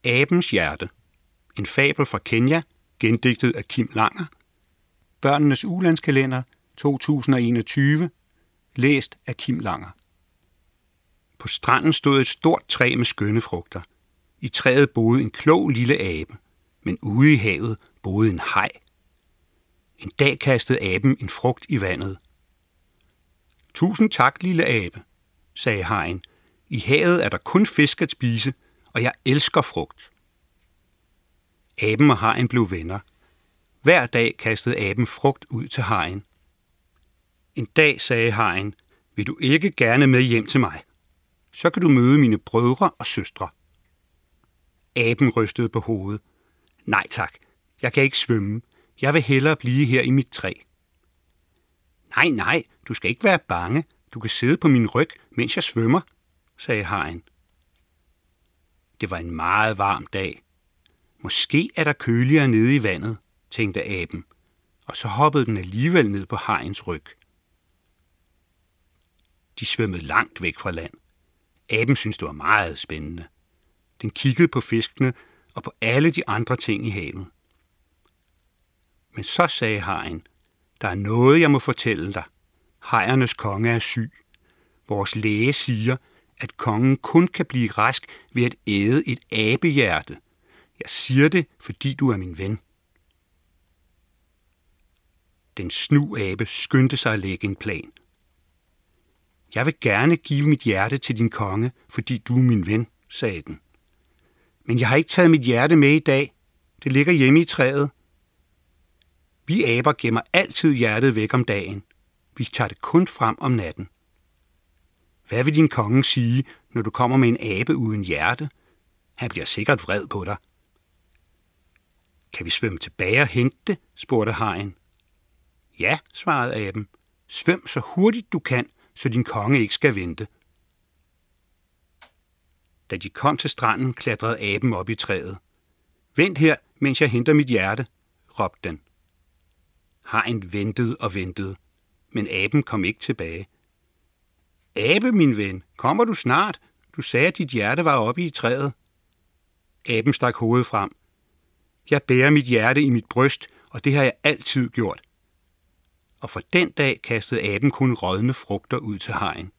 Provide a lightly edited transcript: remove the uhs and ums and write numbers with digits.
Abens hjerte. En fabel fra Kenya, gendigtet af Kim Langer. Børnenes ulandskalender 2021. Læst af Kim Langer. På stranden stod et stort træ med skønne frugter. I træet boede en klog lille abe, men ude i havet boede en haj. En dag kastede aben en frugt i vandet. "Tusind tak, lille abe," sagde hajen. "I havet er der kun fisk at spise, og jeg elsker frugt." Aben og hajen blev venner. Hver dag kastede aben frugt ud til hajen. En dag sagde hajen, "Vil du ikke gerne med hjem til mig? Så kan du møde mine brødre og søstre." Aben rystede på hovedet. "Nej tak, jeg kan ikke svømme. Jeg vil hellere blive her i mit træ." Nej, du skal ikke være bange. Du kan sidde på min ryg, mens jeg svømmer," sagde hajen. Det var en meget varm dag. Måske er der køligere nede i vandet, tænkte aben, og så hoppede den alligevel ned på hajens ryg. De svømmede langt væk fra land. Aben syntes, det var meget spændende. Den kiggede på fiskene og på alle de andre ting i havet. Men så sagde hajen, "Der er noget, jeg må fortælle dig. Hajernes konge er syg. Vores læge siger, at kongen kun kan blive rask ved at æde et abehjerte. Jeg siger det, fordi du er min ven." Den snu abe skyndte sig at lægge en plan. "Jeg vil gerne give mit hjerte til din konge, fordi du er min ven," sagde den. "Men jeg har ikke taget mit hjerte med i dag. Det ligger hjemme i træet. Vi aber gemmer altid hjertet væk om dagen. Vi tager det kun frem om natten. Hvad vil din konge sige, når du kommer med en abe uden hjerte? Han bliver sikkert vred på dig." "Kan vi svømme tilbage og hente det?" spurgte hajen. "Ja," svarede aben. "Svøm så hurtigt du kan, så din konge ikke skal vente." Da de kom til stranden, klatrede aben op i træet. "Vent her, mens jeg henter mit hjerte," råbte den. Hajen ventede og ventede, men aben kom ikke tilbage. "Abe, min ven, kommer du snart? Du sagde, at dit hjerte var oppe i træet." Aben stak hovedet frem. "Jeg bærer mit hjerte i mit bryst, og det har jeg altid gjort." Og for den dag kastede aben kun rådne frugter ud til hajen.